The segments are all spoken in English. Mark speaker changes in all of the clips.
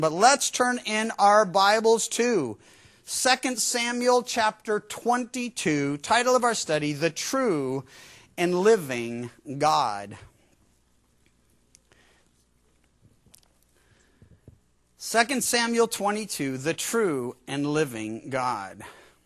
Speaker 1: But let's turn in our Bibles to 2 Samuel chapter 22, title of our study, The True and Living God. 2 Samuel 22, The True and Living God.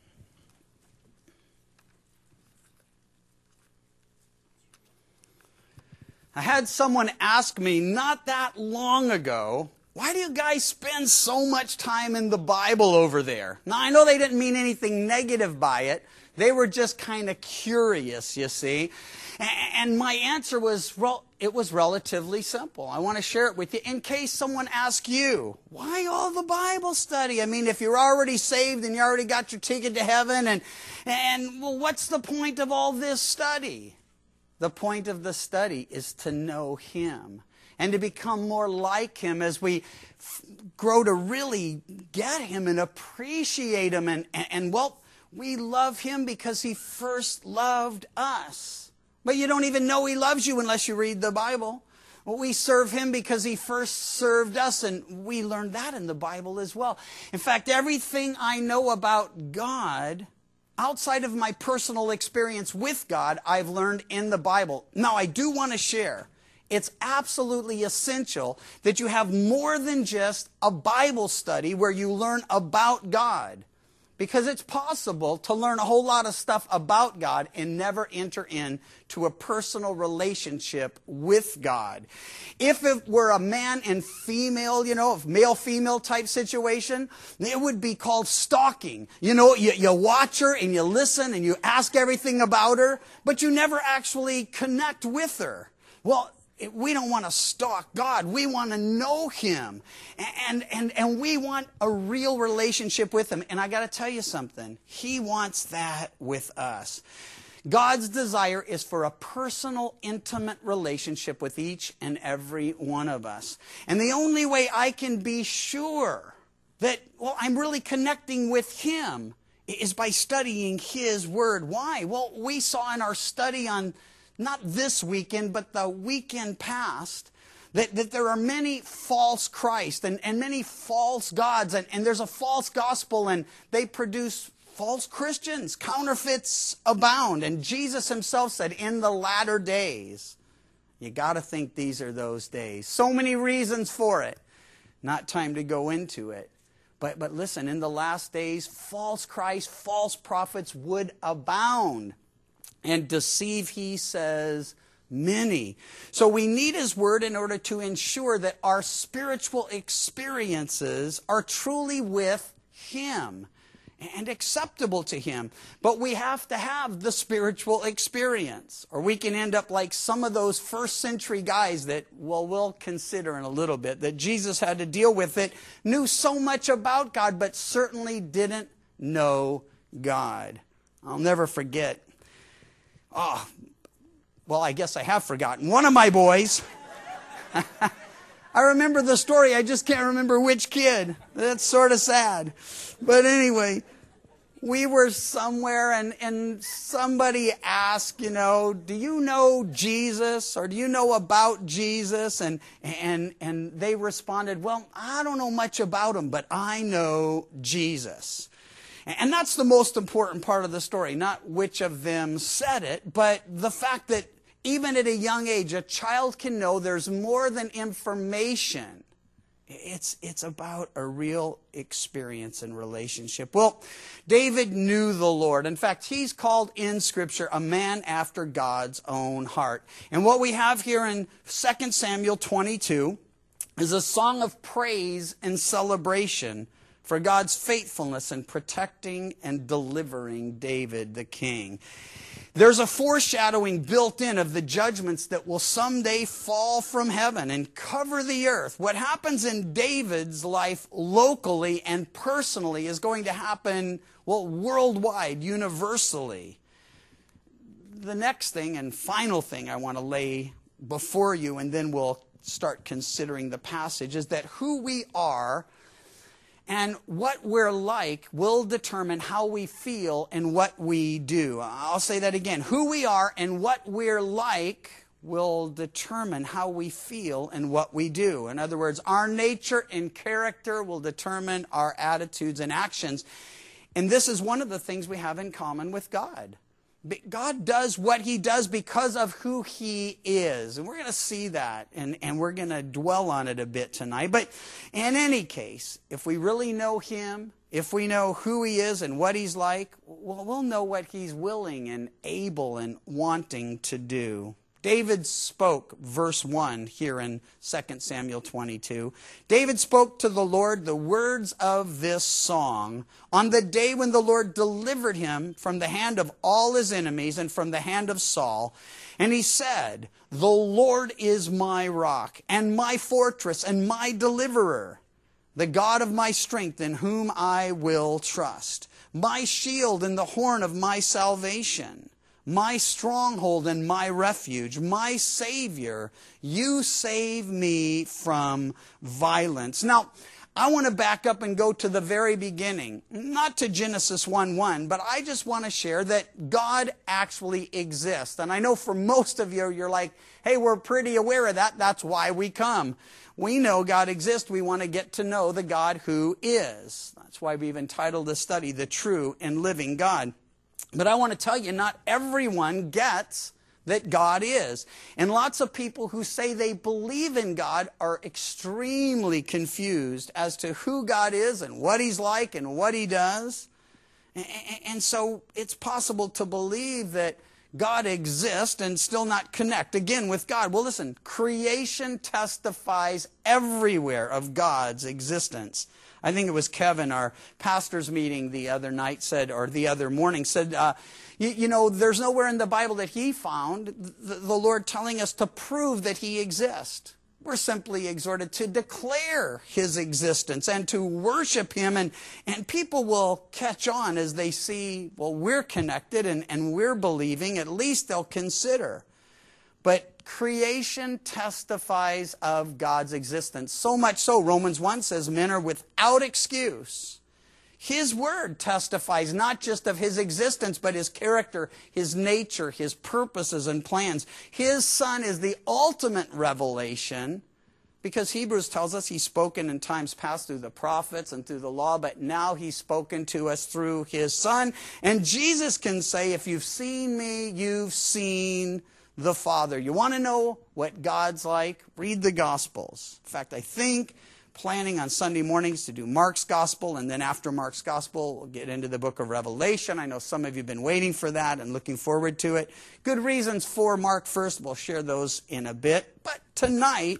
Speaker 1: I had someone ask me not that long ago, why do you guys spend so much time in the Bible over there? Now, I know they didn't mean anything negative by it. They were just kind of curious, you see. And my answer was, well, it was relatively simple. I want to share it with you in case someone asks you, why all the Bible study? I mean, if you're already saved and you already got your ticket to heaven, and well, what's the point of all this study? The point of the study is to know Him and to become more like Him as we grow to really get Him and appreciate Him. And well, we love Him because He first loved us. But you don't even know He loves you unless you read the Bible. Well, we serve Him because He first served us, and we learned that in the Bible as well. In fact, everything I know about God, outside of my personal experience with God, I've learned in the Bible. Now, I do want to share, it's absolutely essential that you have more than just a Bible study where you learn about God. Because it's possible to learn a whole lot of stuff about God and never enter into a personal relationship with God. If it were a man and female, a male-female type situation, it would be called stalking. You watch her and you listen and you ask everything about her, but you never actually connect with her. Well, we don't want to stalk God. We want to know Him. And we want a real relationship with Him. And I got to tell you something. He wants that with us. God's desire is for a personal, intimate relationship with each and every one of us. And the only way I can be sure that, I'm really connecting with Him is by studying His Word. Why? Well, we saw in our study on not this weekend, but the weekend past, that there are many false Christ and many false gods, and there's a false gospel, and they produce false Christians. Counterfeits abound. And Jesus Himself said, in the latter days, you got to think these are those days. So many reasons for it. Not time to go into it. But listen, in the last days, false Christ, false prophets would abound. And deceive, He says, many. So we need His Word in order to ensure that our spiritual experiences are truly with Him and acceptable to Him. But we have to have the spiritual experience, or we can end up like some of those first century guys that, we'll consider in a little bit, that Jesus had to deal with, that knew so much about God, but certainly didn't know God. I'll never forget. I guess I have forgotten. One of my boys, I remember the story, I just can't remember which kid. That's sort of sad. But anyway, we were somewhere and somebody asked, do you know Jesus, or do you know about Jesus? And they responded, well, I don't know much about Him, but I know Jesus. And that's the most important part of the story, not which of them said it, but the fact that even at a young age, a child can know there's more than information. It's about a real experience and relationship. Well, David knew the Lord. In fact, he's called in Scripture a man after God's own heart. And what we have here in 2 Samuel 22 is a song of praise and celebration for God's faithfulness in protecting and delivering David the king. There's a foreshadowing built in of the judgments that will someday fall from heaven and cover the earth. What happens in David's life locally and personally is going to happen, worldwide, universally. The next thing and final thing I want to lay before you, and then we'll start considering the passage, is that who we are and what we're like will determine how we feel and what we do. I'll say that again. Who we are and what we're like will determine how we feel and what we do. In other words, our nature and character will determine our attitudes and actions. And this is one of the things we have in common with God. God does what he does because of who he is. And we're going to see that, and we're going to dwell on it a bit tonight. But in any case, if we really know him, if we know who he is and what he's like, well, we'll know what he's willing and able and wanting to do. David spoke, verse 1 here in 2 Samuel 22. David spoke to the Lord the words of this song on the day when the Lord delivered him from the hand of all his enemies and from the hand of Saul. And he said, "The Lord is my rock and my fortress and my deliverer, the God of my strength in whom I will trust, my shield and the horn of my salvation, my stronghold and my refuge, my Savior, you save me from violence." Now, I want to back up and go to the very beginning, not to Genesis 1:1, but I just want to share that God actually exists. And I know for most of you, you're like, hey, we're pretty aware of that. That's why we come. We know God exists. We want to get to know the God who is. That's why we've entitled this study, The True and Living God. But I want to tell you, not everyone gets that God is. And lots of people who say they believe in God are extremely confused as to who God is and what he's like and what he does. And so it's possible to believe that God exists and still not connect again with God. Well, listen, creation testifies everywhere of God's existence. I think it was Kevin, our pastor's meeting the other night said, or the other morning said, you know, there's nowhere in the Bible that he found the Lord telling us to prove that he exists. We're simply exhorted to declare his existence and to worship him. And people will catch on as they see, well, we're connected and we're believing. At least they'll consider. But creation testifies of God's existence. So much so, Romans 1 says, men are without excuse. His word testifies not just of his existence, but his character, his nature, his purposes and plans. His Son is the ultimate revelation, because Hebrews tells us he's spoken in times past through the prophets and through the law, but now he's spoken to us through his Son. And Jesus can say, if you've seen me, you've seen the Father. You want to know what God's like? Read the Gospels. In fact, I think planning on Sunday mornings to do Mark's Gospel, and then after Mark's Gospel, we'll get into the book of Revelation. I know some of you have been waiting for that and looking forward to it. Good reasons for Mark first. We'll share those in a bit. But tonight,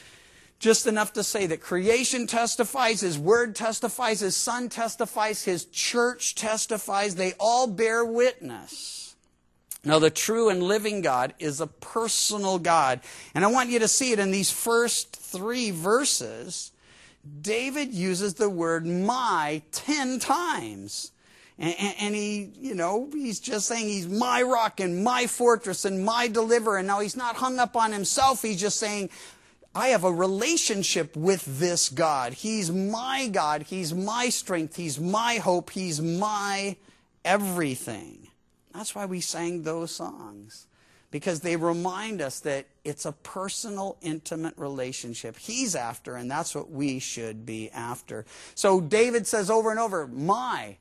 Speaker 1: just enough to say that creation testifies, his word testifies, his Son testifies, his church testifies. They all bear witness. Now, the true and living God is a personal God. And I want you to see it in these first 3 verses. David uses the word my 10 times. And he, you know, he's just saying he's my rock and my fortress and my deliverer. And now he's not hung up on himself. He's just saying, I have a relationship with this God. He's my God. He's my strength. He's my hope. He's my everything. That's why we sang those songs, because they remind us that it's a personal, intimate relationship he's after, and that's what we should be after. So David says over and over, my.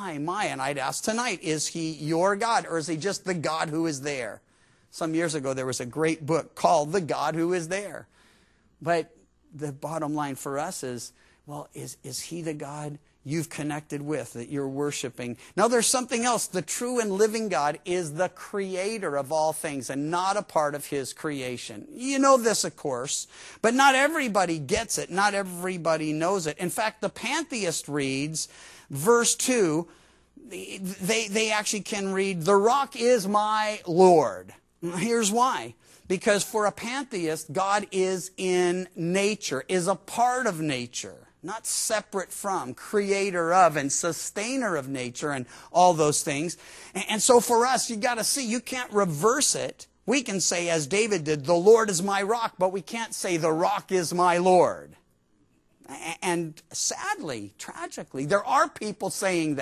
Speaker 1: And I'd ask tonight, is he your God, or is he just the God who is there? Some years ago, there was a great book called The God Who Is There. But the bottom line for us is, well, is he the God you've connected with, that you're worshiping? Now, there's something else. The true and living God is the creator of all things and not a part of his creation. You know this, of course, but not everybody gets it. Not everybody knows it. In fact, the pantheist reads, verse 2, they actually can read, the rock is my Lord. Here's why. Because for a pantheist, God is in nature, is a part of nature, not separate from, creator of and sustainer of nature and all those things. And so for us, you got to see, you can't reverse it. We can say, as David did, the Lord is my rock, but we can't say the rock is my Lord. And sadly, tragically, there are people saying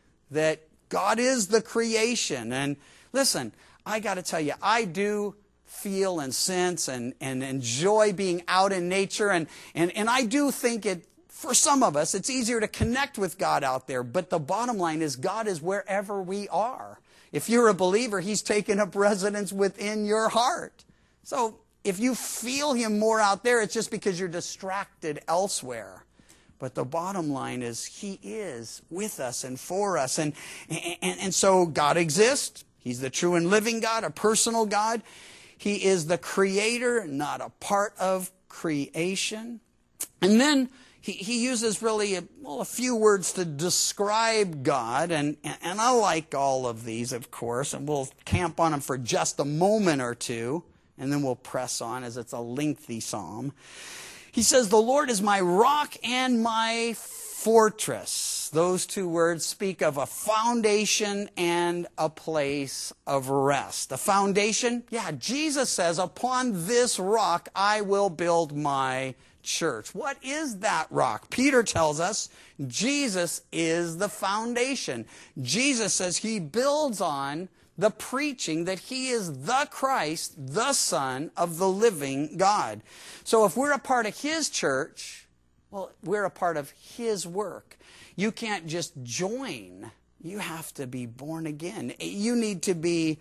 Speaker 1: that God is the creation. And listen, I got to tell you, I do feel and sense and enjoy being out in nature. And I do think for some of us, it's easier to connect with God out there. But the bottom line is God is wherever we are. If you're a believer, He's taken up residence within your heart. So if you feel Him more out there, it's just because you're distracted elsewhere. But the bottom line is He is with us and for us. And so God exists. He's the true and living God, a personal God. He is the creator, not a part of creation. And then he uses really a few words to describe God. And I like all of these, of course. And we'll camp on them for just a moment or two. And then we'll press on as it's a lengthy psalm. He says, the Lord is my rock and my fortress. Those two words speak of a foundation and a place of rest. The foundation, Jesus says, upon this rock I will build my church. What is that rock? Peter tells us Jesus is the foundation. Jesus says He builds on the preaching that He is the Christ, the Son of the living God. So if we're a part of His church, well, we're a part of His work. You can't just join. You have to be born again. You need to be,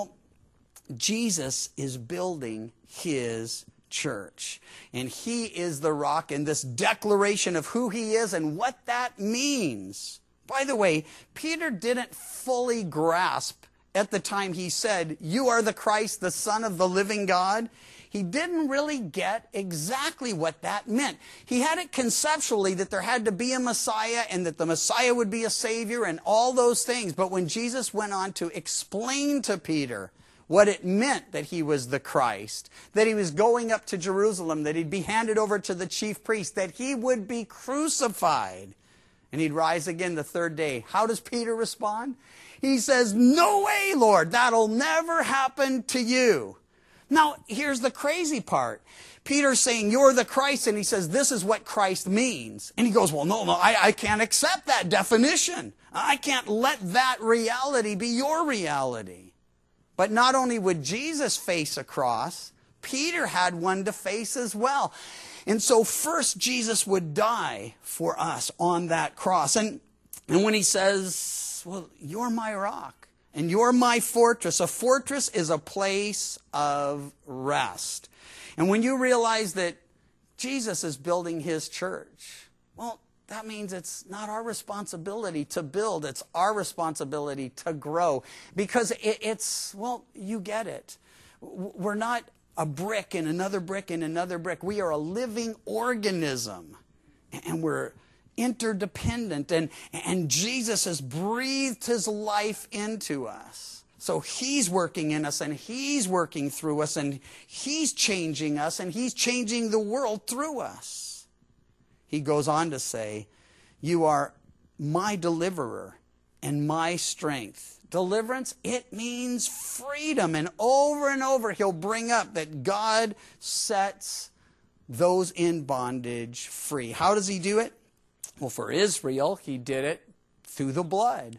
Speaker 1: Jesus is building His church. And He is the rock, and this declaration of who He is and what that means. By the way, Peter didn't fully grasp at the time he said, you are the Christ, the Son of the living God. He didn't really get exactly what that meant. He had it conceptually that there had to be a Messiah and that the Messiah would be a Savior and all those things. But when Jesus went on to explain to Peter what it meant that He was the Christ, that He was going up to Jerusalem, that He'd be handed over to the chief priest, that He would be crucified, and He'd rise again the third day, how does Peter respond? He says, no way, Lord, that'll never happen to you. Now, here's the crazy part. Peter's saying, you're the Christ, and he says, this is what Christ means. And he goes, well, no, I can't accept that definition. I can't let that reality be your reality. But not only would Jesus face a cross, Peter had one to face as well. And so first, Jesus would die for us on that cross. And when He says, well, you're my rock and you're my fortress. A fortress is a place of rest. And when you realize that Jesus is building His church, well, that means it's not our responsibility to build. It's our responsibility to grow. Because it's, you get it. We're not a brick and another brick and another brick. We are a living organism. And we're interdependent, and Jesus has breathed His life into us. So He's working in us, and He's working through us, and He's changing us, and He's changing the world through us. He goes on to say, you are my deliverer and my strength. Deliverance, it means freedom, and over He'll bring up that God sets those in bondage free. How does He do it? Well, for Israel, He did it through the blood.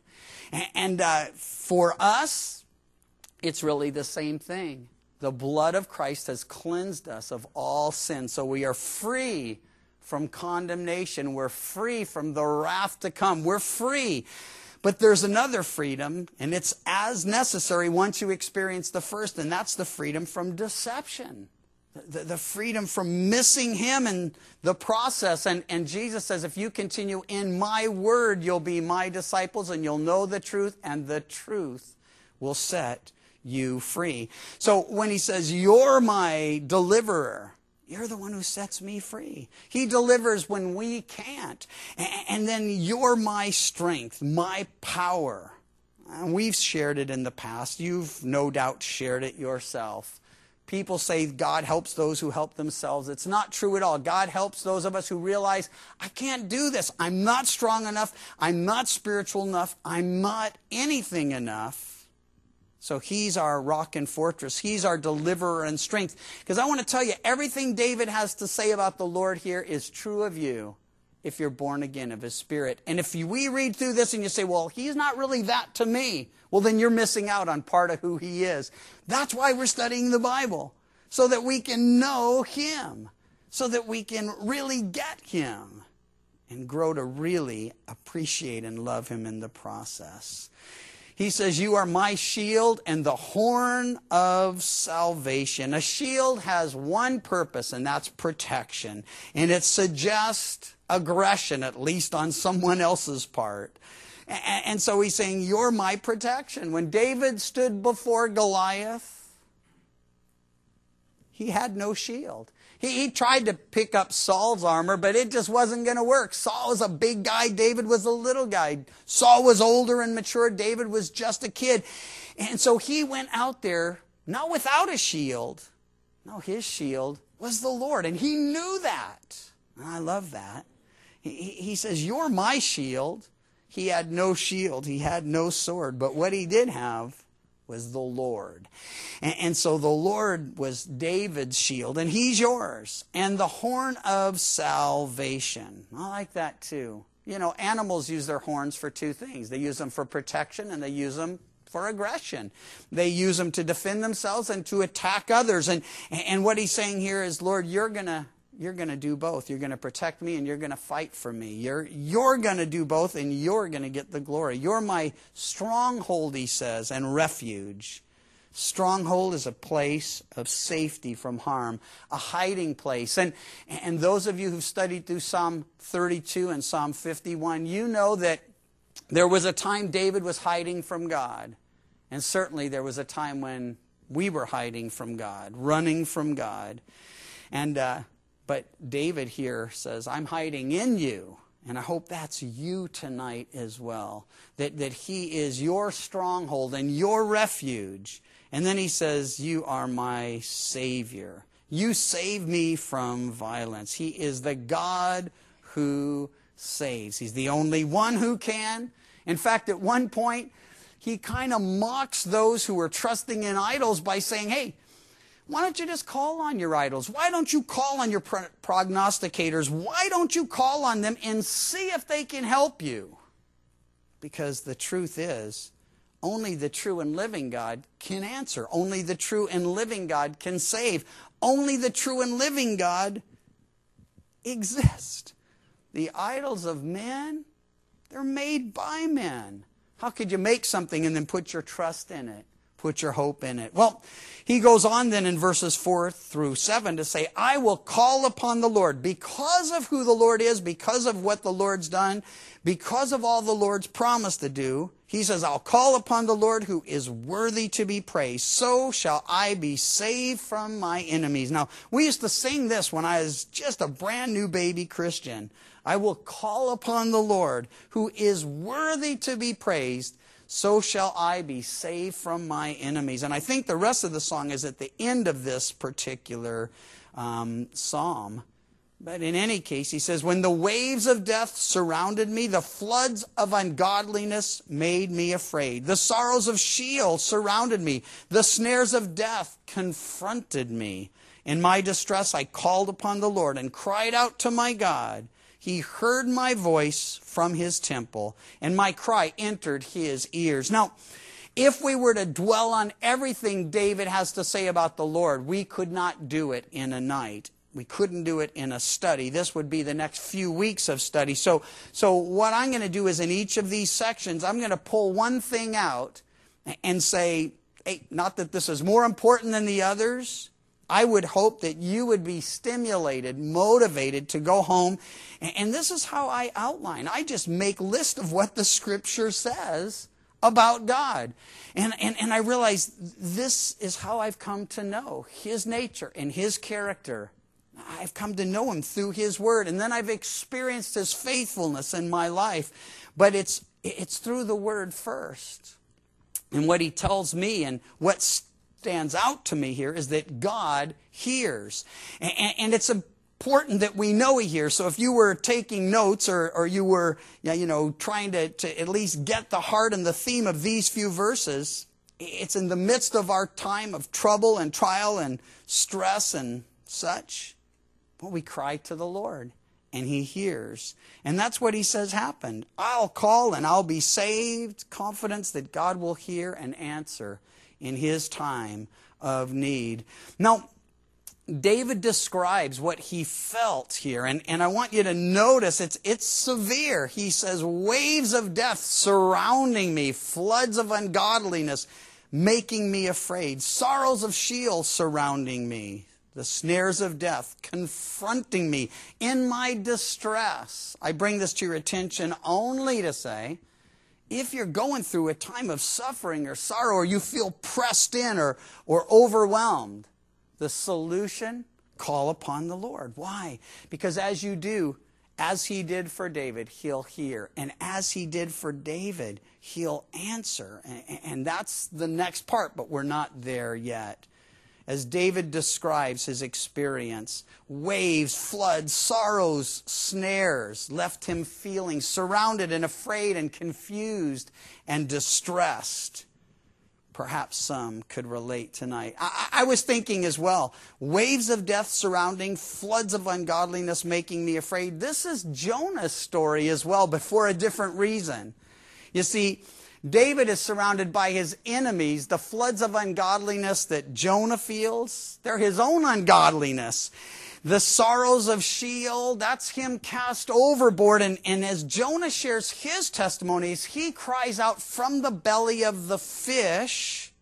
Speaker 1: And for us, it's really the same thing. The blood of Christ has cleansed us of all sin. So we are free from condemnation. We're free from the wrath to come. We're free. But there's another freedom, and it's as necessary once you experience the first, and that's the freedom from deception. The freedom from missing Him in the process. And Jesus says, if you continue in my word, you'll be my disciples and you'll know the truth, and the truth will set you free. So when He says, you're my deliverer, you're the one who sets me free. He delivers when we can't. And then you're my strength, my power. And we've shared it in the past. You've no doubt shared it yourself. People say God helps those who help themselves. It's not true at all. God helps those of us who realize, I can't do this. I'm not strong enough. I'm not spiritual enough. I'm not anything enough. So He's our rock and fortress. He's our deliverer and strength. Because I want to tell you, everything David has to say about the Lord here is true of you. if you're born again of His Spirit. And if we read through this and you say, well, He's not really that to me, well, then you're missing out on part of who He is. That's why we're studying the Bible, so that we can know Him, so that we can really get Him and grow to really appreciate and love Him in the process. He says, you are my shield and the horn of salvation. A shield has one purpose, and that's protection. And it suggests aggression, at least on someone else's part. And so he's saying, you're my protection. When David stood before Goliath, he had no shield. He tried to pick up Saul's armor, but it just wasn't going to work. Saul was a big guy. David was a little guy. Saul was older and mature. David was just a kid. And so he went out there, not without a shield. No, his shield was the Lord. And he knew that. And I love that. He says, you're my shield. He had no shield. He had no sword. But what he did have was the Lord. And so the Lord was David's shield, and He's yours. And the horn of salvation. I like that too. You know, animals use their horns for two things. They use them for protection, and they use them for aggression. They use them to defend themselves and to attack others. And what he's saying here is, Lord, you're going to do both. You're going to protect me and you're going to fight for me. You're going to do both, and you're going to get the glory. You're my stronghold, he says, and refuge. Stronghold is a place of safety from harm, a hiding place. And those of you who've studied through Psalm 32 and Psalm 51, you know that there was a time David was hiding from God. And certainly there was a time when we were hiding from God, running from God. But David here says, I'm hiding in you. And I hope that's you tonight as well. That He is your stronghold and your refuge. And then he says, you are my Savior. You save me from violence. He is the God who saves. He's the only one who can. In fact, at one point, he kind of mocks those who are trusting in idols by saying, hey, why don't you just call on your idols? Why don't you call on your prognosticators? Why don't you call on them and see if they can help you? Because the truth is, only the true and living God can answer. Only the true and living God can save. Only the true and living God exists. The idols of men, they're made by men. How could you make something and then put your trust in it? Put your hope in it. Well, he goes on then in verses 4 through 7 to say, I will call upon the Lord because of who the Lord is, because of what the Lord's done, because of all the Lord's promised to do. He says, I'll call upon the Lord who is worthy to be praised. So shall I be saved from my enemies. Now, we used to sing this when I was just a brand new baby Christian. I will call upon the Lord who is worthy to be praised. So shall I be saved from my enemies. And I think the rest of the song is at the end of this particular psalm. But in any case, he says, when the waves of death surrounded me, the floods of ungodliness made me afraid. The sorrows of Sheol surrounded me. The snares of death confronted me. In my distress, I called upon the Lord and cried out to my God. He heard my voice from His temple, and my cry entered His ears. Now, if we were to dwell on everything David has to say about the Lord, we could not do it in a night. We couldn't do it in a study. This would be the next few weeks of study. So what I'm going to do is in each of these sections, I'm going to pull one thing out and say, hey, not that this is more important than the others. I would hope that you would be stimulated, motivated to go home. And this is how I outline. I just make list of what the Scripture says about God. And I realize this is how I've come to know His nature and His character. I've come to know Him through His Word. And then I've experienced His faithfulness in my life. But it's through the Word first. And what He tells me and what stands out to me here is that God hears. And it's important that we know He hears. So if you were taking notes or you were trying to at least get the heart and the theme of these few verses, it's in the midst of our time of trouble and trial and stress and such. Well, we cry to the Lord. and he hears. And that's what he says happened. I'll call and I'll be saved. Confidence that God will hear and answer in his time of need. Now, David describes what he felt here, and I want you to notice it's severe. He says, waves of death surrounding me, floods of ungodliness making me afraid, sorrows of Sheol surrounding me, the snares of death confronting me in my distress. I bring this to your attention only to say, if you're going through a time of suffering or sorrow, or you feel pressed in or overwhelmed, the solution, call upon the Lord. Why? Because as you do, as he did for David, he'll hear. And as he did for David, he'll answer. And that's the next part, but we're not there yet. As David describes his experience, waves, floods, sorrows, snares left him feeling surrounded and afraid and confused and distressed. Perhaps some could relate tonight. I was thinking as well, waves of death surrounding, floods of ungodliness making me afraid. This is Jonah's story as well, but for a different reason. You see, David is surrounded by his enemies. The floods of ungodliness that Jonah feels, they're his own ungodliness. The sorrows of Sheol, that's him cast overboard. And as Jonah shares his testimonies, he cries out from the belly of the fish.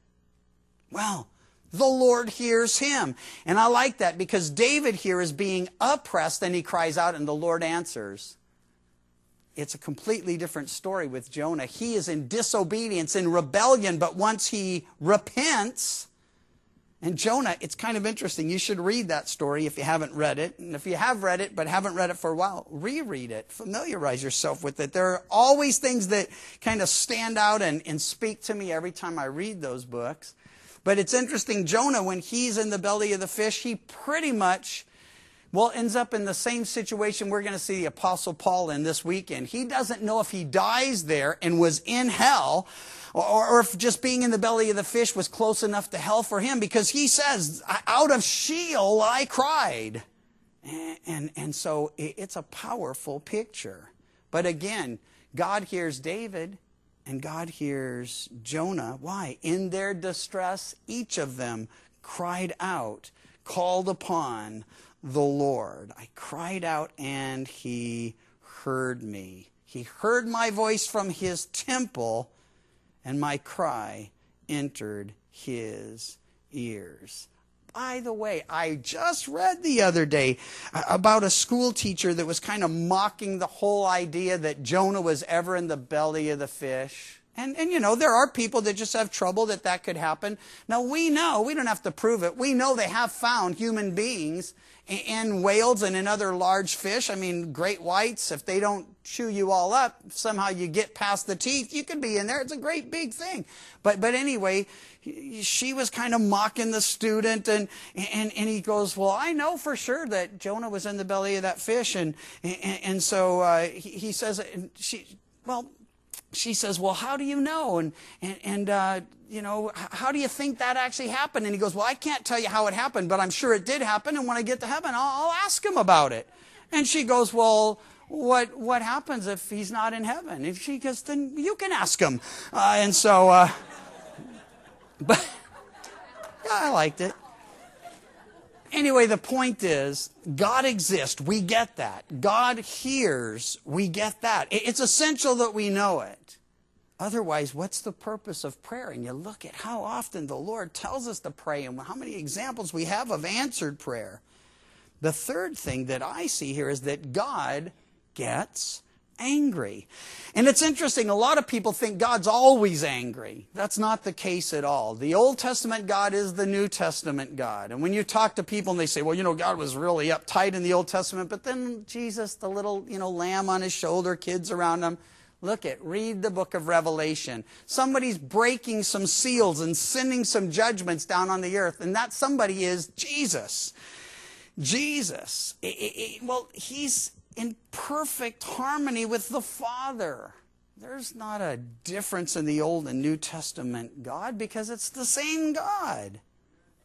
Speaker 1: Well, the Lord hears him. And I like that because David here is being oppressed and he cries out and the Lord answers. It's a completely different story with Jonah. He is in disobedience, in rebellion, but once he repents, and Jonah, it's kind of interesting. You should read that story if you haven't read it. And if you have read it but haven't read it for a while, reread it. Familiarize yourself with it. There are always things that kind of stand out and speak to me every time I read those books. But it's interesting, Jonah, when he's in the belly of the fish, he pretty much, ends up in the same situation we're going to see the Apostle Paul in this weekend. He doesn't know if he dies there and was in hell, or if just being in the belly of the fish was close enough to hell for him, because he says, out of Sheol I cried. And so it's a powerful picture. But again, God hears David and God hears Jonah. Why? In their distress, each of them cried out, called upon the Lord. I cried out and he heard me. He heard my voice from his temple, and my cry entered his ears. By the way, I just read the other day about a school teacher that was kind of mocking the whole idea that Jonah was ever in the belly of the fish. And you know, there are people that just have trouble that could happen. Now we know, we don't have to prove it, we know they have found human beings in whales and in other large fish. I mean, great whites, if they don't chew you all up, somehow you get past the teeth, you could be in there. It's a great big thing. But anyway, she was kind of mocking the student, and he goes, well, I know for sure that Jonah was in the belly of that fish. And so he says, she says, well, how do you know? And you know, how do you think that actually happened? And he goes, well, I can't tell you how it happened, but I'm sure it did happen. And when I get to heaven, I'll ask him about it. And she goes, well, what happens if he's not in heaven? And she goes, then you can ask him. But yeah, I liked it. Anyway, the point is, God exists. We get that. God hears. We get that. It's essential that we know it. Otherwise, what's the purpose of prayer? And you look at how often the Lord tells us to pray and how many examples we have of answered prayer. The third thing that I see here is that God gets angry. And it's interesting, a lot of people think God's always angry. That's not the case at all. The Old Testament God is the New Testament God. And when you talk to people and they say, well, you know, God was really uptight in the Old Testament, but then Jesus, the little, lamb on his shoulder, kids around him, read the book of Revelation. Somebody's breaking some seals and sending some judgments down on the earth, and that somebody is Jesus. Jesus, he's in perfect harmony with the Father. There's not a difference in the Old and New Testament God because it's the same God.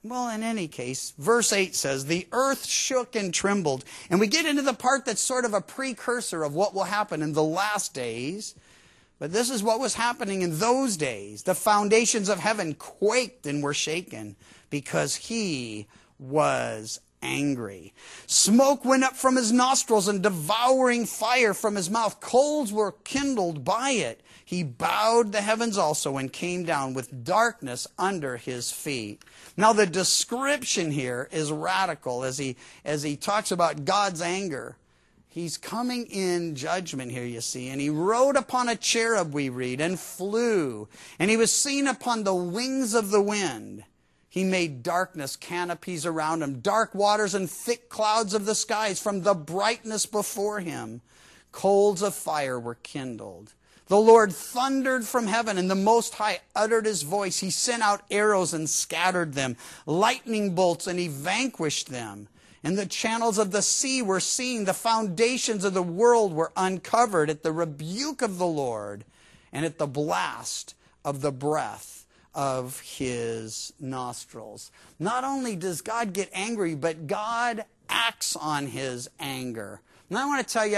Speaker 1: Well, in any case, verse 8 says, the earth shook and trembled. And we get into the part that's sort of a precursor of what will happen in the last days. But this is what was happening in those days. The foundations of heaven quaked and were shaken because he was angry. Smoke went up from his nostrils and devouring fire from his mouth. Coals were kindled by it. He bowed the heavens also and came down with darkness under his feet. Now the description here is radical as he talks about God's anger. He's coming in judgment here, you see. And he rode upon a cherub, we read, and flew. And he was seen upon the wings of the wind. He made darkness canopies around him, dark waters and thick clouds of the skies from the brightness before him. Coals of fire were kindled. The Lord thundered from heaven, and the Most High uttered his voice. He sent out arrows and scattered them, lightning bolts, and he vanquished them. And the channels of the sea were seen. The foundations of the world were uncovered at the rebuke of the Lord and at the blast of the breath of his nostrils. Not only does God get angry, but God acts on his anger. And I want to tell you,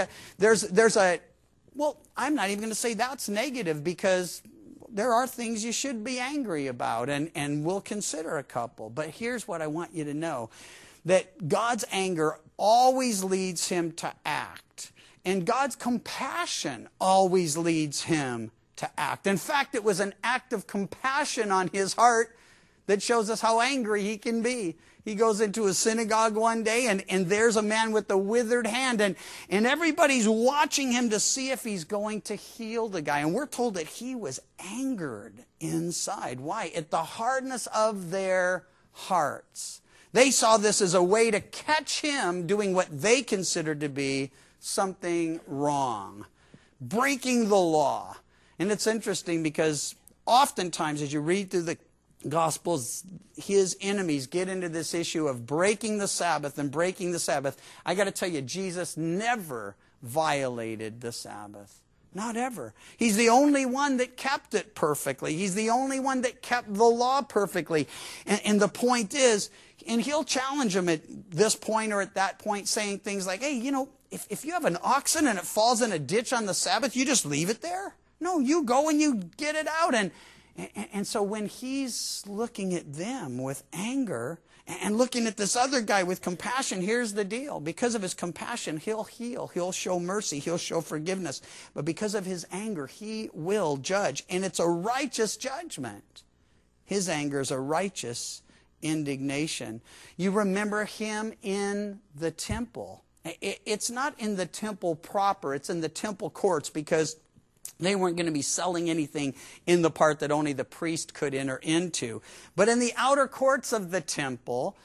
Speaker 1: I'm not even going to say that's negative, because there are things you should be angry about, and we'll consider a couple. But here's what I want you to know, that God's anger always leads him to act. And God's compassion always leads him to act. In fact, it was an act of compassion on his heart that shows us how angry he can be. He goes into a synagogue one day, and there's a man with a withered hand, and everybody's watching him to see if he's going to heal the guy. And we're told that he was angered inside. Why? At the hardness of their hearts. They saw this as a way to catch him doing what they considered to be something wrong, breaking the law. And it's interesting because oftentimes as you read through the Gospels, his enemies get into this issue of breaking the Sabbath and breaking the Sabbath. I got to tell you, Jesus never violated the Sabbath. Not ever. He's the only one that kept it perfectly. He's the only one that kept the law perfectly. And the point is, and he'll challenge them at this point or at that point, saying things like, hey, if you have an oxen and it falls in a ditch on the Sabbath, you just leave it there? No, you go and you get it out. And so when he's looking at them with anger and looking at this other guy with compassion, here's the deal. Because of his compassion, he'll heal. He'll show mercy. He'll show forgiveness. But because of his anger, he will judge. And it's a righteous judgment. His anger is a righteous indignation. You remember him in the temple. It's not in the temple proper. It's in the temple courts, because they weren't going to be selling anything in the part that only the priest could enter into. But in the outer courts of the temple,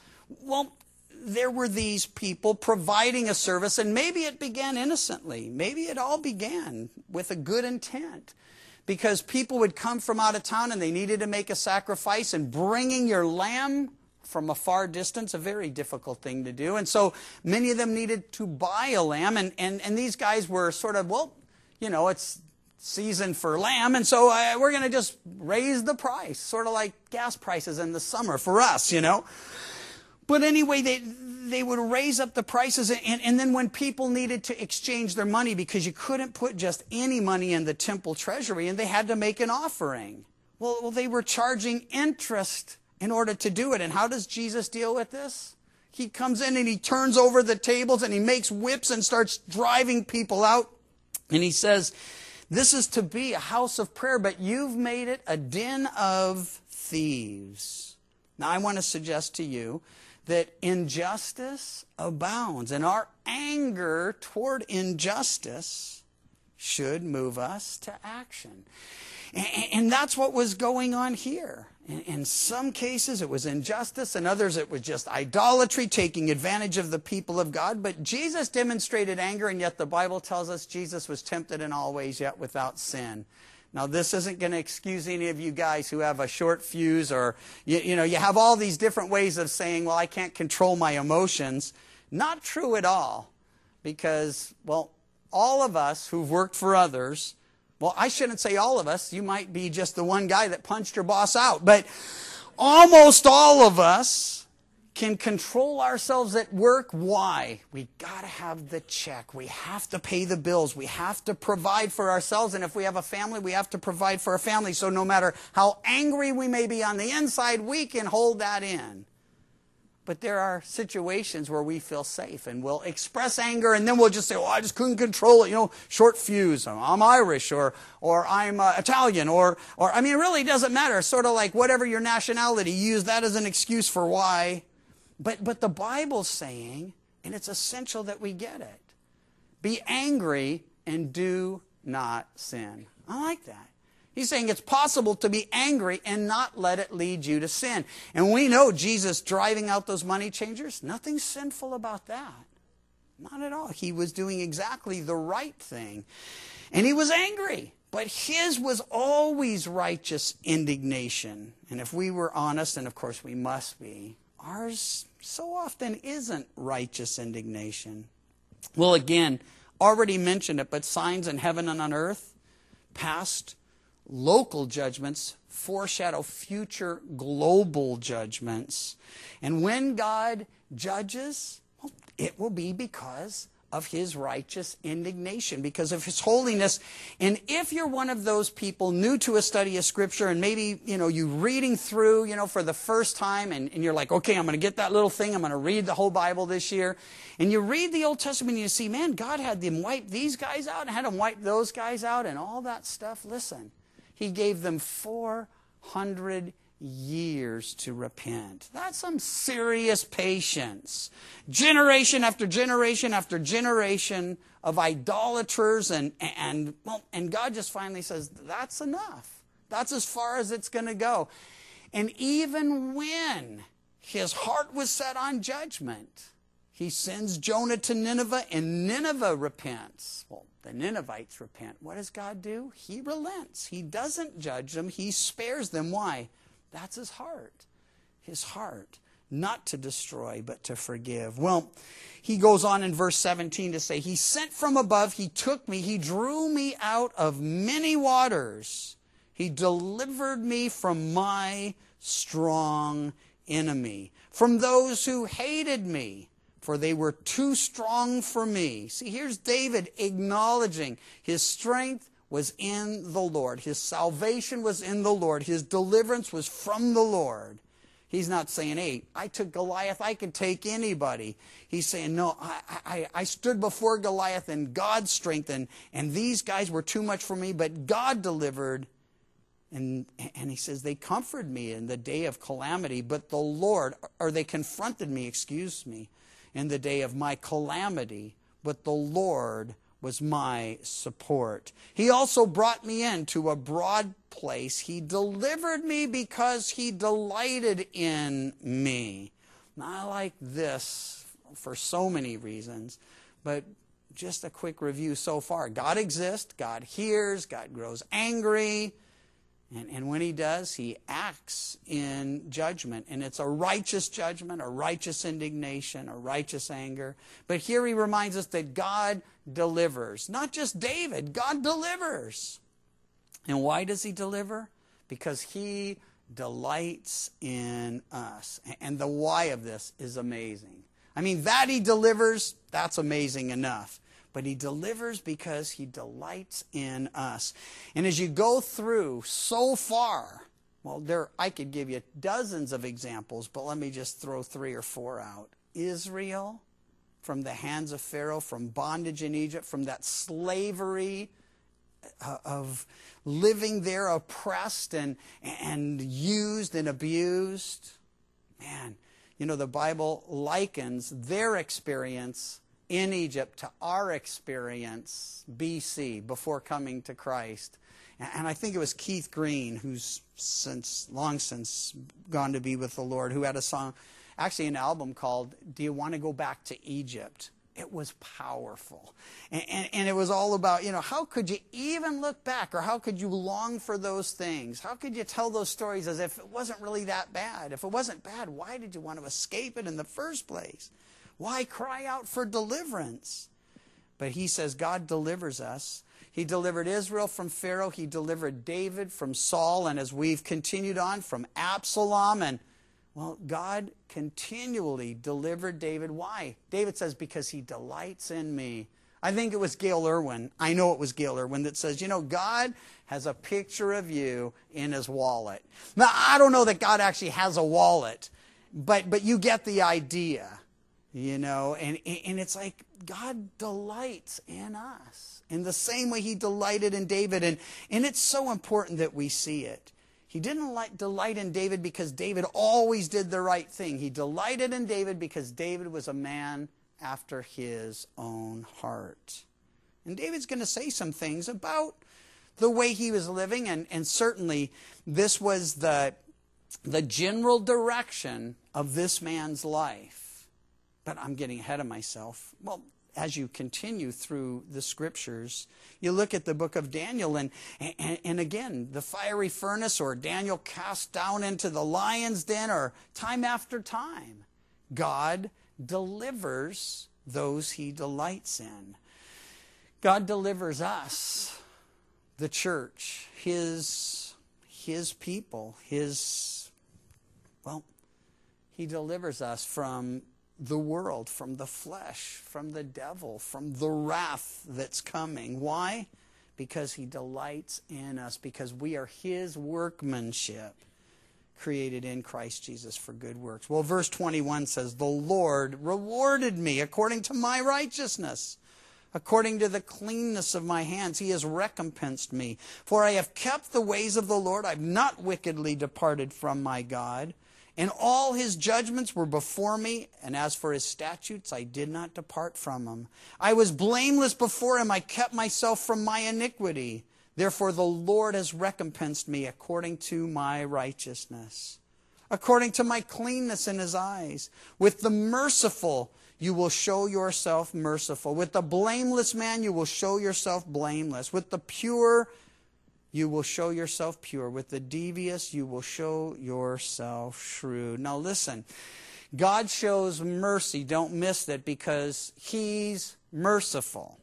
Speaker 1: there were these people providing a service, and maybe it began innocently. Maybe it all began with a good intent, because people would come from out of town and they needed to make a sacrifice, and bringing your lamb from a far distance, a very difficult thing to do. And so many of them needed to buy a lamb, and these guys were sort of, it's season for lamb, and so we're going to just raise the price, sort of like gas prices in the summer for us, But anyway, they would raise up the prices, and then when people needed to exchange their money, because you couldn't put just any money in the temple treasury, and they had to make an offering. Well, they were charging interest in order to do it. And how does Jesus deal with this? He comes in and he turns over the tables and he makes whips and starts driving people out. And he says, this is to be a house of prayer, but you've made it a den of thieves. Now, I want to suggest to you that injustice abounds, and our anger toward injustice should move us to action. And that's what was going on here. In some cases, it was injustice. In others, it was just idolatry, taking advantage of the people of God. But Jesus demonstrated anger, and yet the Bible tells us Jesus was tempted in all ways, yet without sin. Now, this isn't going to excuse any of you guys who have a short fuse, or, you have all these different ways of saying, well, I can't control my emotions. Not true at all. Because, all of us who've worked for others, I shouldn't say all of us. You might be just the one guy that punched your boss out. But Almost all of us can control ourselves at work. Why? We got to have the check. We have to pay the bills. We have to provide for ourselves. And if we have a family, we have to provide for our family. So no matter how angry we may be on the inside, we can hold that in. But there are situations where we feel safe and we'll express anger and then we'll just say, I just couldn't control it. Short fuse. I'm Irish or I'm Italian or I mean, it really doesn't matter. It's sort of like whatever your nationality, use that as an excuse for why. But the Bible's saying, and it's essential that we get it, be angry and do not sin. I like that. He's saying it's possible to be angry and not let it lead you to sin. And we know Jesus driving out those money changers, nothing sinful about that. Not at all. He was doing exactly the right thing. And he was angry. But his was always righteous indignation. And if we were honest, and of course we must be, ours so often isn't righteous indignation. Well, again, already mentioned it, but signs in heaven and on earth, past local judgments foreshadow future global judgments. And when God judges, well, it will be because of his righteous indignation, because of his holiness. And if you're one of those people new to a study of Scripture and maybe, you reading through, for the first time and you're like, okay, I'm going to get that little thing. I'm going to read the whole Bible this year. And you read the Old Testament and you see, man, God had them wipe these guys out and had them wipe those guys out and all that stuff. Listen, he gave them 400 years to repent. That's some serious patience. Generation after generation after generation of idolaters and God just finally says, that's enough. That's as far as it's going to go. And even when his heart was set on judgment, he sends Jonah to Nineveh and Nineveh repents. Well, the Ninevites repent. What does God do? He relents. He doesn't judge them. He spares them. Why? That's his heart, not to destroy, but to forgive. Well, he goes on in verse 17 to say, he sent from above, he took me, he drew me out of many waters. He delivered me from my strong enemy, from those who hated me, for they were too strong for me. See, here's David acknowledging his strength was in the Lord. His salvation was in the Lord. His deliverance was from the Lord. He's not saying, hey, I took Goliath, I can take anybody. He's saying, no, I stood before Goliath in God's strength, and these guys were too much for me, but God delivered. And he says, they comforted me in the day of calamity, but the Lord, or they confronted me, in the day of my calamity, but the Lord was my support. He also brought me into a broad place. He delivered me because he delighted in me. Now, I like this for so many reasons, but just a quick review so far. God exists, God hears, God grows angry, and when he does, he acts in judgment. And it's a righteous judgment, a righteous indignation, a righteous anger. But here he reminds us that God delivers. Not just David, God delivers. And why does he deliver? Because he delights in us. And the why of this is amazing. I mean, that he delivers, that's amazing enough. But he delivers because he delights in us. And as you go through so far, well, I could give you dozens of examples, but let me just throw 3 or 4 out. Israel, from the hands of Pharaoh, from bondage in Egypt, from that slavery of living there oppressed and used and abused. Man, the Bible likens their experience in Egypt to our experience BC, before coming to Christ. And I think it was Keith Green, who's long since gone to be with the Lord, who had a song, actually an album called Do You Want to Go Back to Egypt? It was powerful. And it was all about, how could you even look back, or how could you long for those things? How could you tell those stories as if it wasn't really that bad? If it wasn't bad, why did you want to escape it in the first place? Why cry out for deliverance? But he says God delivers us. He delivered Israel from Pharaoh. He delivered David from Saul. And as we've continued on, from Absalom. And, well, God continually delivered David. Why? David says, because he delights in me. I think it was Gail Irwin. I know it was Gail Irwin that says, God has a picture of you in his wallet. Now, I don't know that God actually has a wallet, but you get the idea, and it's like God delights in us in the same way he delighted in David. And it's so important that we see it. He didn't delight in David because David always did the right thing. He delighted in David because David was a man after his own heart. And David's going to say some things about the way he was living, and certainly this was the general direction of this man's life. But I'm getting ahead of myself. Well, as you continue through the scriptures, you look at the book of Daniel, and again, the fiery furnace, or Daniel cast down into the lion's den, or time after time, God delivers those he delights in. God delivers us, the church, his people, he delivers us from the world, from the flesh, from the devil, from the wrath that's coming. Why? Because he delights in us, because we are his workmanship, created in Christ Jesus for good works. Well, verse 21 says, the Lord rewarded me according to my righteousness. According to the cleanness of my hands, he has recompensed me. For I have kept the ways of the Lord. I have not wickedly departed from my God. And all his judgments were before me. And as for his statutes, I did not depart from them. I was blameless before him. I kept myself from my iniquity. Therefore the Lord has recompensed me according to my righteousness, according to my cleanness in his eyes. With the merciful you will show yourself merciful. With the blameless man you will show yourself blameless. With the pure you will show yourself pure. With the devious you will show yourself shrewd. Now listen, God shows mercy. Don't miss that, because he's merciful.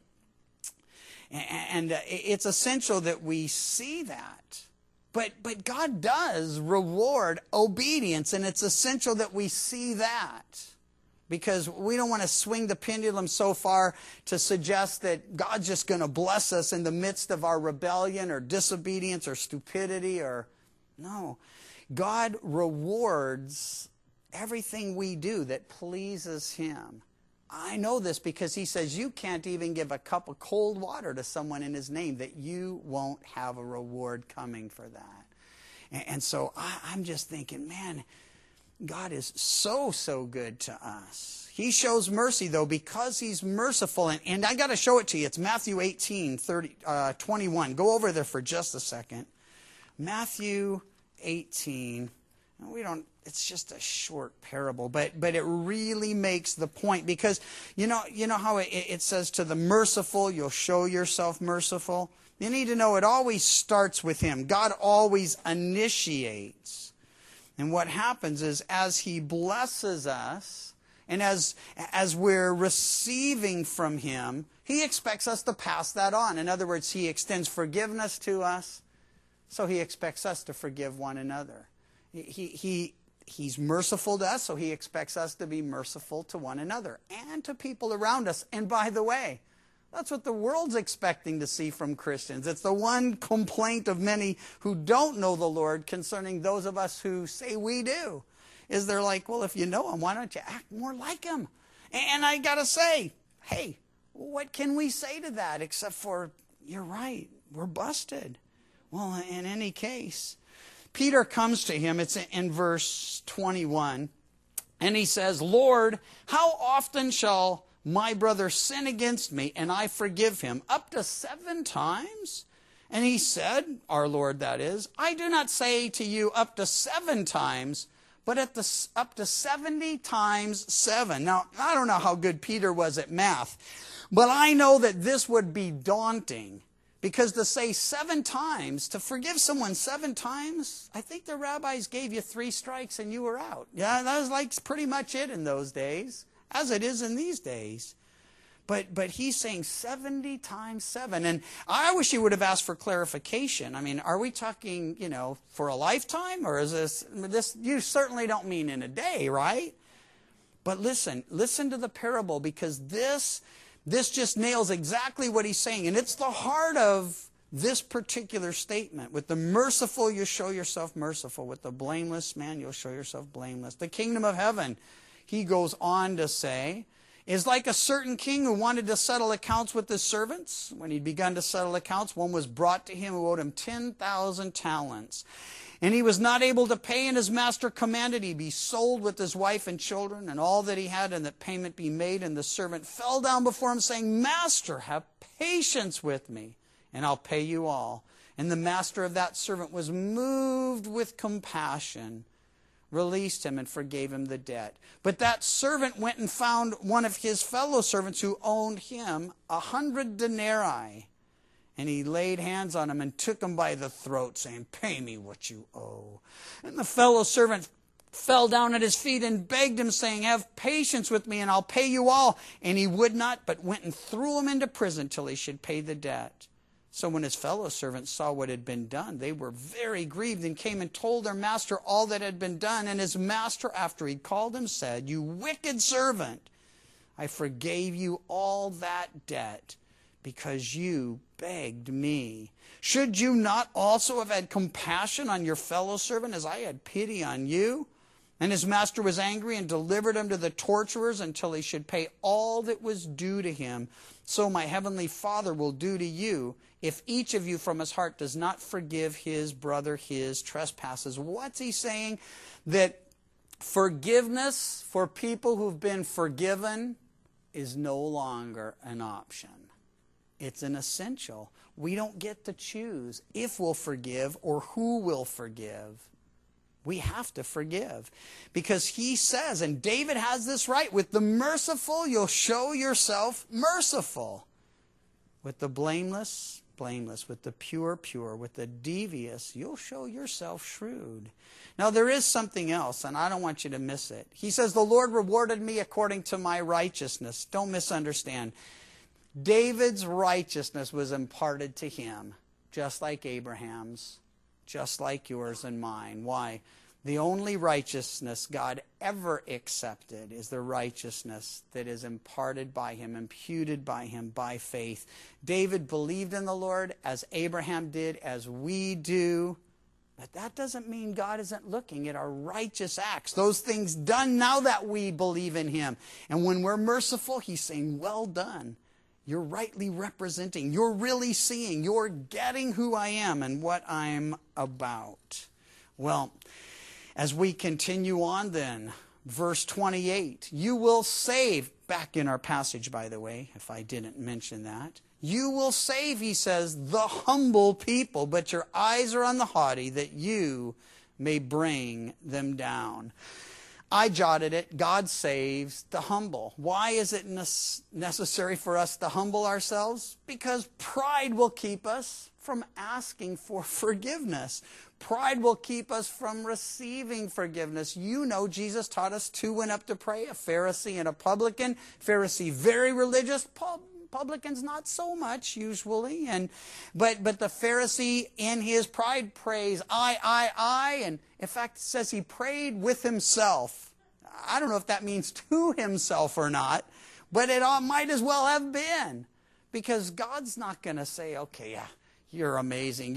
Speaker 1: And it's essential that we see that. But God does reward obedience, and it's essential that we see that. Because we don't want to swing the pendulum so far to suggest that God's just going to bless us in the midst of our rebellion or disobedience or stupidity. No. God rewards everything we do that pleases him. I know this because he says you can't even give a cup of cold water to someone in his name that you won't have a reward coming for that. And so I'm just thinking, man, God is so good to us. He shows mercy, though, because he's merciful. And I got to show it to you. It's Matthew 18:21. Go over there for just a second. Matthew 18. It's just a short parable, but it really makes the point, because you know how it says to the merciful, you'll show yourself merciful. You need to know it always starts with him. God always initiates. And what happens is, as he blesses us, and as we're receiving from him, he expects us to pass that on. In other words, he extends forgiveness to us, so he expects us to forgive one another. He's merciful to us, so he expects us to be merciful to one another and to people around us. And by the way, that's what the world's expecting to see from Christians. It's the one complaint of many who don't know the Lord concerning those of us who say we do, is they're like, well, if you know him, why don't you act more like him? And I got to say, hey, what can we say to that except for, you're right, we're busted. Well, in any case, Peter comes to him, it's in verse 21, and he says, Lord, how often shall my brother sin against me and I forgive him? Up to 7 times? And he said, our Lord that is, I do not say to you up to 7 times, but up to 70 times 7. Now, I don't know how good Peter was at math, but I know that this would be daunting. Because to say 7 times, to forgive someone 7 times, I think the rabbis gave you 3 strikes and you were out. Yeah, that was like pretty much it in those days, as it is in these days. But he's saying 70 times 7. And I wish he would have asked for clarification. I mean, are we talking, for a lifetime? Or is this, you certainly don't mean in a day, right? But listen to the parable, because this just nails exactly what he's saying. And it's the heart of this particular statement. With the merciful, you show yourself merciful. With the blameless man, you'll show yourself blameless. The kingdom of heaven, he goes on to say, is like a certain king who wanted to settle accounts with his servants. When he'd begun to settle accounts, one was brought to him who owed him 10,000 talents. And he was not able to pay, and his master commanded he be sold with his wife and children and all that he had, and that payment be made. And the servant fell down before him, saying, Master, have patience with me, and I'll pay you all. And the master of that servant was moved with compassion, released him, and forgave him the debt. But that servant went and found one of his fellow servants who owned him 100 denarii. And he laid hands on him and took him by the throat, saying, Pay me what you owe. And the fellow servant fell down at his feet and begged him, saying, Have patience with me, and I'll pay you all. And he would not, but went and threw him into prison till he should pay the debt. So when his fellow servants saw what had been done, they were very grieved, and came and told their master all that had been done. And his master, after he called him, said, You wicked servant, I forgave you all that debt, because you begged me. Should you not also have had compassion on your fellow servant, as I had pity on you? And his master was angry, and delivered him to the torturers until he should pay all that was due to him. So my heavenly Father will do to you, if each of you from his heart does not forgive his brother his trespasses. What's he saying? That forgiveness for people who've been forgiven is no longer an option. It's an essential. We don't get to choose if we'll forgive or who will forgive. We have to forgive. Because he says, and David has this right, with the merciful, you'll show yourself merciful. With the blameless, blameless. With the pure, pure. With the devious, you'll show yourself shrewd. Now there is something else, and I don't want you to miss it. He says, the Lord rewarded me according to my righteousness. Don't misunderstand. David's righteousness was imparted to him, just like Abraham's, just like yours and mine. Why? The only righteousness God ever accepted is the righteousness that is imparted by him, imputed by him by faith. David believed in the Lord as Abraham did, as we do. But that doesn't mean God isn't looking at our righteous acts, those things done now that we believe in him. And when we're merciful, he's saying, well done. You're rightly representing. You're really seeing. You're getting who I am and what I'm about. Well, as we continue on then, verse 28, you will save, back in our passage, by the way, if I didn't mention that. You will save, he says, the humble people, but your eyes are on the haughty, that you may bring them down. I jotted it, God saves the humble. Why is it necessary for us to humble ourselves? Because pride will keep us from asking for forgiveness. Pride will keep us from receiving forgiveness. You know, Jesus taught us two went up to pray, a Pharisee and a publican. Pharisee, very religious, publicans not so much usually. But the Pharisee in his pride prays, I. And in fact, it says he prayed with himself. I don't know if that means to himself or not, but it might as well have been. Because God's not going to say, okay, yeah, you're amazing,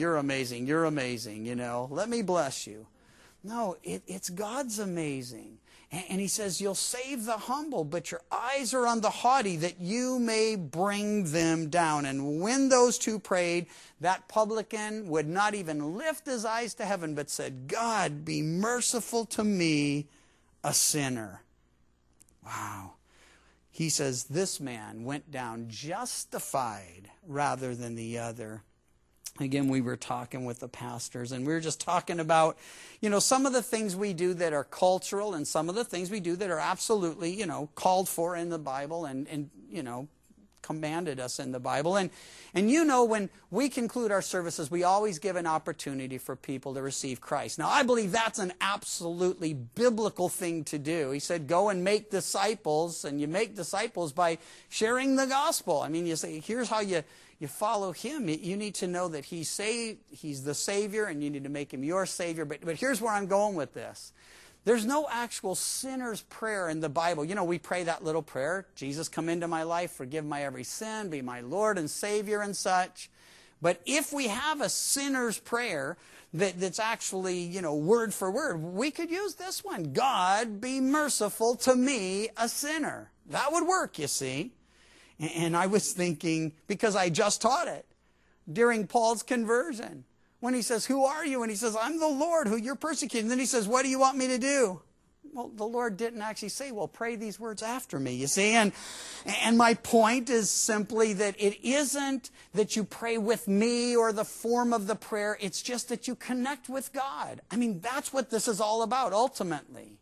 Speaker 1: let me bless you. No, it's God's amazing. And he says, you'll save the humble, but your eyes are on the haughty, that you may bring them down. And when those two prayed, that publican would not even lift his eyes to heaven, but said, God, be merciful to me, a sinner. Wow. He says, this man went down justified rather than the other. Again, we were talking with the pastors, and we were just talking about, some of the things we do that are cultural and some of the things we do that are absolutely, called for in the Bible and commanded us in the Bible. And you know, when we conclude our services, we always give an opportunity for people to receive Christ. Now, I believe that's an absolutely biblical thing to do. He said, go and make disciples, and you make disciples by sharing the gospel. I mean, you say, here's how you follow him. You need to know that he's the Savior, and you need to make him your Savior. But here's where I'm going with this. There's no actual sinner's prayer in the Bible. You know, we pray that little prayer, Jesus, come into my life, forgive my every sin, be my Lord and Savior and such. But if we have a sinner's prayer that's actually, you know, word for word, we could use this one. God, be merciful to me, a sinner. That would work, you see. And I was thinking, because I just taught it during Paul's conversion. When he says, who are you? And he says, I'm the Lord who you're persecuting. And then he says, what do you want me to do? Well, the Lord didn't actually say, well, pray these words after me, you see. And my point is simply that it isn't that you pray with me or the form of the prayer. It's just that you connect with God. I mean, that's what this is all about, ultimately.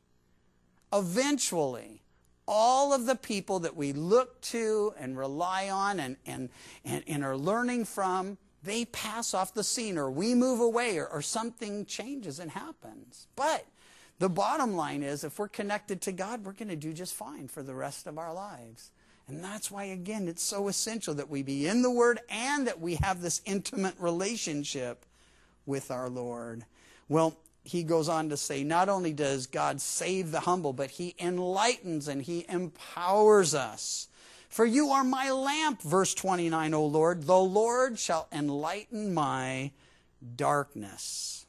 Speaker 1: Eventually, all of the people that we look to and rely on and are learning from, they pass off the scene, or we move away, or something changes and happens. But the bottom line is, if we're connected to God, we're going to do just fine for the rest of our lives. And that's why, again, it's so essential that we be in the Word and that we have this intimate relationship with our Lord. Well, he goes on to say, not only does God save the humble, but he enlightens and he empowers us. For you are my lamp, verse 29, O Lord. The Lord shall enlighten my darkness.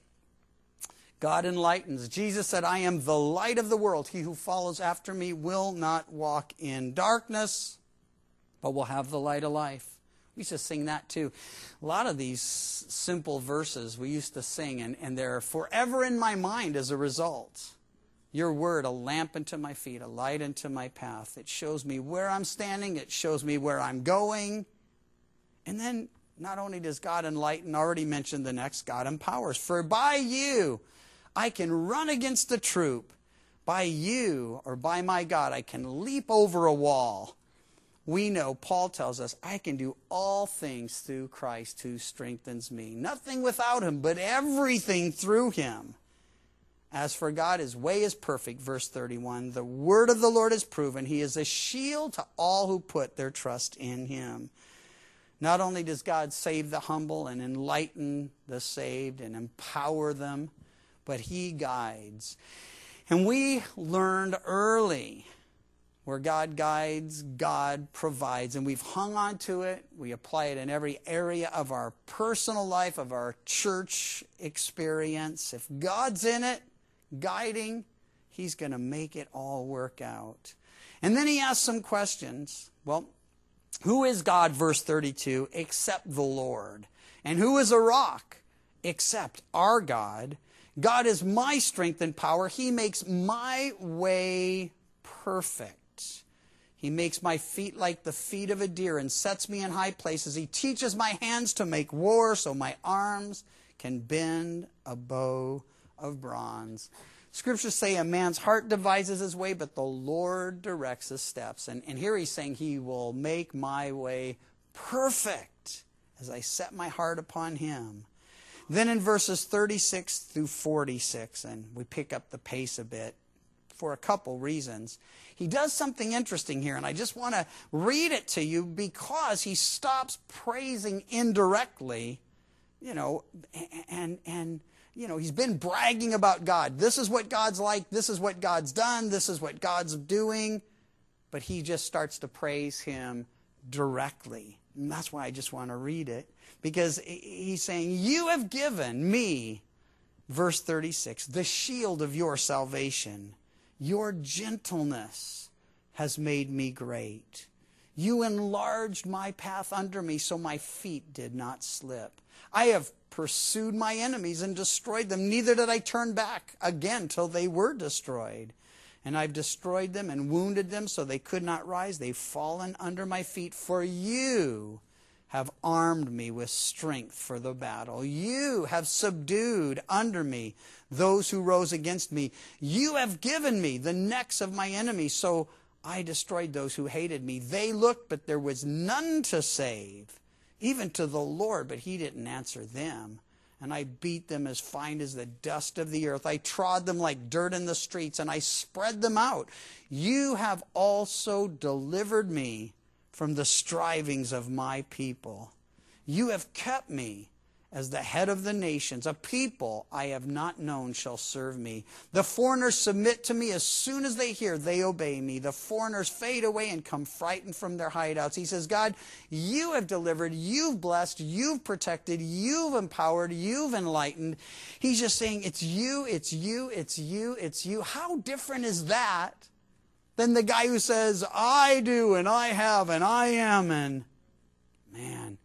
Speaker 1: God enlightens. Jesus said, I am the light of the world. He who follows after me will not walk in darkness, but will have the light of life. We used to sing that too. A lot of these simple verses we used to sing, and they're forever in my mind as a result. Your word, a lamp unto my feet, a light unto my path. It shows me where I'm standing. It shows me where I'm going. And then not only does God enlighten, already mentioned the next, God empowers. For by you I can run against the troop. By you, or by my God, I can leap over a wall. We know, Paul tells us, I can do all things through Christ who strengthens me. Nothing without him, but everything through him. As for God, his way is perfect, verse 31. The word of the Lord is proven. He is a shield to all who put their trust in him. Not only does God save the humble and enlighten the saved and empower them, but he guides. And we learned early, where God guides, God provides. And we've hung on to it. We apply it in every area of our personal life, of our church experience. If God's in it, guiding, he's going to make it all work out. And then he asks some questions. Well, who is God, verse 32, except the Lord? And who is a rock except our God? God is my strength and power. He makes my way perfect. He makes my feet like the feet of a deer and sets me in high places. He teaches my hands to make war so my arms can bend a bow of bronze. Scriptures say a man's heart devises his way, but the Lord directs his steps. And here he's saying he will make my way perfect as I set my heart upon him. Then in verses 36 through 46, and we pick up the pace a bit for a couple reasons, he does something interesting here, and I just want to read it to you because he stops praising indirectly, and he's been bragging about God. This is what God's like. This is what God's done. This is what God's doing. But he just starts to praise him directly. And that's why I just want to read it. Because he's saying, you have given me, verse 36, the shield of your salvation. Your gentleness has made me great. You enlarged my path under me so my feet did not slip. I have pursued my enemies and destroyed them. Neither did I turn back again till they were destroyed. And I've destroyed them and wounded them so they could not rise. They've fallen under my feet. For you have armed me with strength for the battle. You have subdued under me those who rose against me. You have given me the necks of my enemies, so I destroyed those who hated me. They looked, but there was none to save, even to the Lord, but he didn't answer them. And I beat them as fine as the dust of the earth. I trod them like dirt in the streets, and I spread them out. You have also delivered me from the strivings of my people. You have kept me as the head of the nations. A people I have not known shall serve me. The foreigners submit to me as soon as they hear, they obey me. The foreigners fade away and come frightened from their hideouts. He says, God, you have delivered, you've blessed, you've protected, you've empowered, you've enlightened. He's just saying, it's you, it's you, it's you, it's you. How different is that than the guy who says, I do and I have and I am, and man.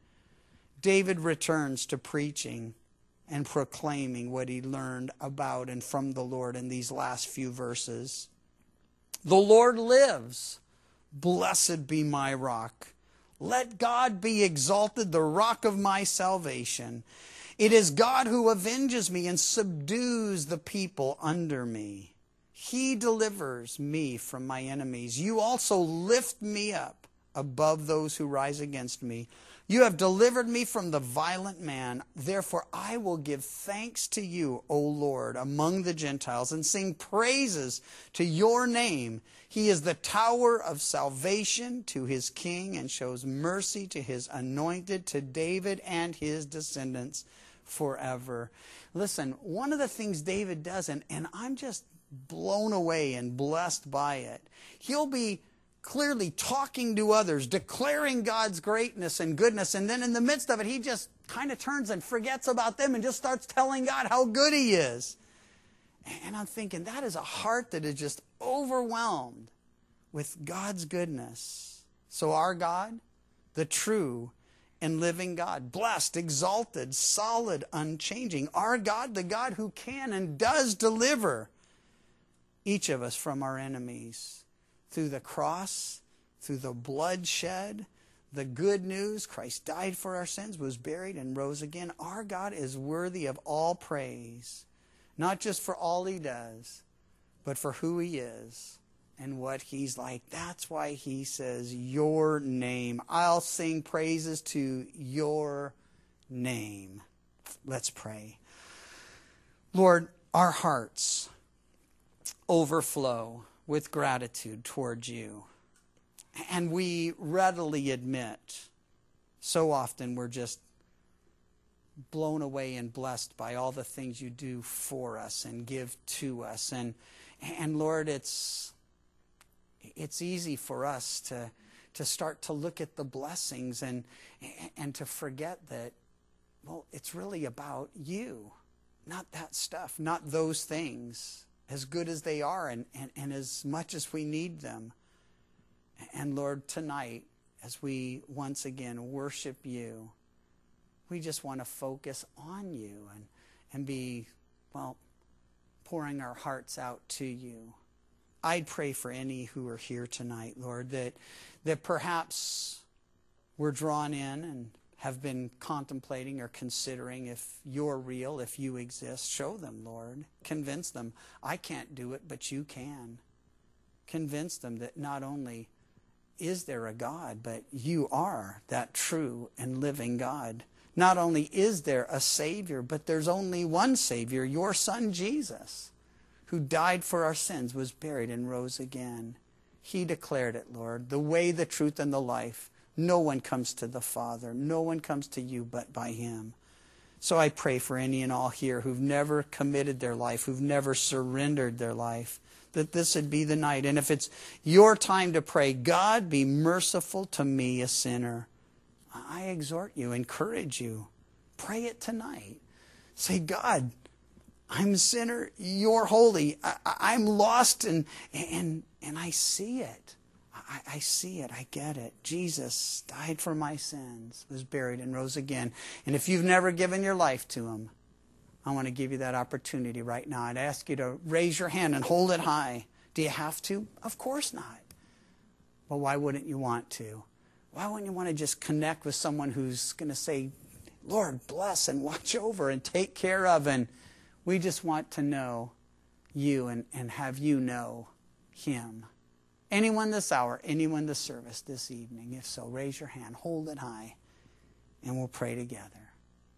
Speaker 1: David returns to preaching and proclaiming what he learned about and from the Lord in these last few verses. The Lord lives. Blessed be my rock. Let God be exalted, the rock of my salvation. It is God who avenges me and subdues the people under me. He delivers me from my enemies. You also lift me up above those who rise against me. You have delivered me from the violent man. Therefore, I will give thanks to you, O Lord, among the Gentiles, and sing praises to your name. He is the tower of salvation to his king and shows mercy to his anointed, to David and his descendants forever. Listen, one of the things David does, and I'm just blown away and blessed by it, he'll be clearly talking to others, declaring God's greatness and goodness, and then in the midst of it, he just kind of turns and forgets about them and just starts telling God how good he is. And I'm thinking, that is a heart that is just overwhelmed with God's goodness. So our God, the true and living God, blessed, exalted, solid, unchanging, our God, the God who can and does deliver each of us from our enemies. Through the cross, through the blood shed, the good news, Christ died for our sins, was buried, and rose again. Our God is worthy of all praise, not just for all he does, but for who he is and what he's like. That's why he says, your name. I'll sing praises to your name. Let's pray. Lord, our hearts overflow with gratitude towards you. And we readily admit, so often we're just blown away and blessed by all the things you do for us and give to us. And Lord, it's easy for us to start to look at the blessings and to forget that, well, it's really about you, not that stuff, not those things, as good as they are and as much as we need them. And Lord, tonight, as we once again worship you, we just want to focus on you and be, well, pouring our hearts out to you. I'd pray for any who are here tonight, Lord, that perhaps we're drawn in and have been contemplating or considering if you're real, if you exist. Show them, Lord. Convince them. I can't do it, but you can. Convince them that not only is there a God, but you are that true and living God. Not only is there a Savior, but there's only one Savior, your Son Jesus, who died for our sins, was buried, and rose again. He declared it, Lord, the way, the truth, and the life. No one comes to the Father. No one comes to you but by him. So I pray for any and all here who've never committed their life, who've never surrendered their life, that this would be the night. And if it's your time to pray, God, be merciful to me, a sinner, I exhort you, encourage you. Pray it tonight. Say, God, I'm a sinner. You're holy. I'm lost, and I see it. I see it. I get it. Jesus died for my sins, was buried, and rose again. And if you've never given your life to him, I want to give you that opportunity right now. I'd ask you to raise your hand and hold it high. Do you have to? Of course not. Well, why wouldn't you want to? Why wouldn't you want to just connect with someone who's going to say, Lord, bless and watch over and take care of? And we just want to know you and have you know him. Anyone this hour, anyone this service this evening? If so, raise your hand, hold it high, and we'll pray together.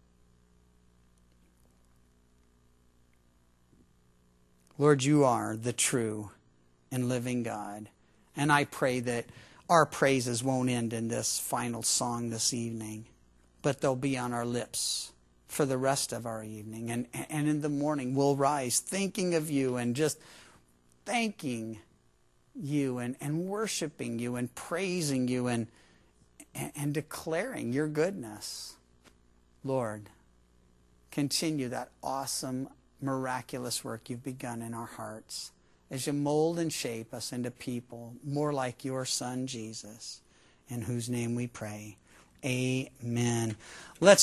Speaker 1: Lord, you are the true and living God. And I pray that our praises won't end in this final song this evening, but they'll be on our lips for the rest of our evening. And in the morning, we'll rise thinking of you and just thanking you and worshiping you and praising you and declaring your goodness. Lord, continue that awesome, miraculous work you've begun in our hearts as you mold and shape us into people more like your Son, Jesus, in whose name we pray. Amen. Let's